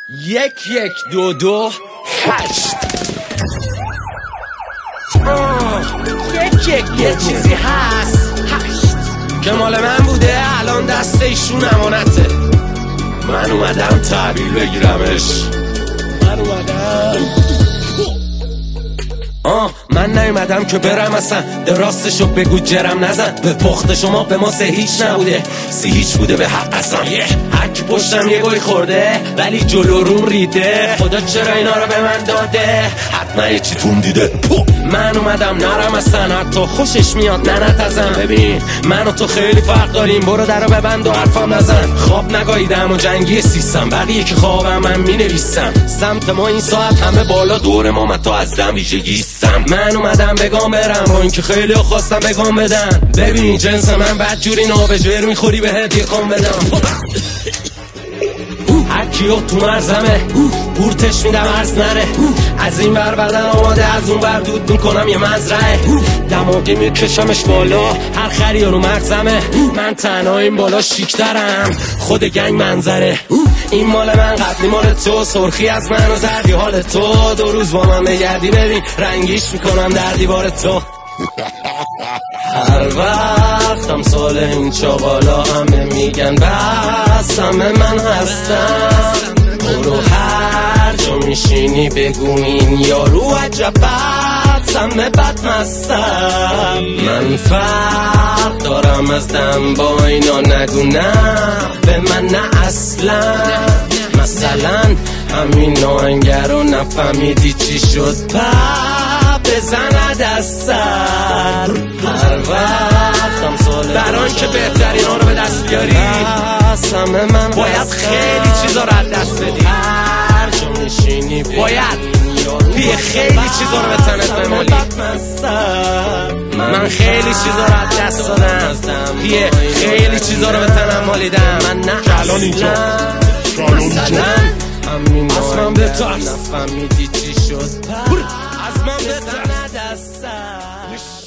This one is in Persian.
1122 8 یه چیزی هست 8 که مال من بوده الان دست ایشون امانته. من اومدم تحویل بگیرمش. من نیومدم که برم اصلا راستشو بگو جرم نزن. به پخت شما به ما سه هیچ نبوده، سی هیچ بوده به حق قسم. هرکی پشتم یه گوی خورده ولی جلو روم ریده. خدا چرا اینا رو به من داده؟ حتما یه چی توم دیده. من اومدم نرم اصلا، حتی خوشش میاد ننتزم. ببین من و تو خیلی فرق داریم، برو در رو ببند و حرفم نزن. خواب نگاهیدم و جنگی سیستم، بقیه که خوابم من می نویسم. سمت ما این ساعت همه بالا دور ما، من تو از دم ویژگیستم. من اومدم بگم برم با این که خیلی خواستم بگم بدن. ببین جنس من بدجوری نابجور میخوری به هدیه کن بدم. هرکیو تو مرزمه بورتش میدم عرض نره. از این ور بدن آماده، از اون ور دود میکنم یه مزرعه. دماغی میکشمش بالا، هر خری رو مغزمه. من تنها این بالا شیکترم، خود گنگ منظره. این مال من قبلی مال تو، سرخی از من و زردی حال تو. 2 روز با من بگردی ببین رنگیش میکنم در دیوار تو. هر وقتم سال این چاقالا همه میگن بس همه من هستم. برو هر جا میشینی بگو این یارو عجب بد همه بد مستم. من فرق دارم از دم با اینا، نگو نه به من نه اصلا. مثلا همین آهنگر رو نفهمیدی چی شد بزند از سر. هر وقتم ساله بران که بهترین ها رو به دست بیاری من باید خیلی چیزا رو از دست بدی. هر جا میشینی باید پیه خیلی چیزا رو به تنت بمالی. من خیلی چیزا رو از دست دادم، پیه خیلی چیزا رو به تنم مالیدم. من نه الان اینجا مثلا همین آهنگر نفهمیدی چی شد از من بزند از سر.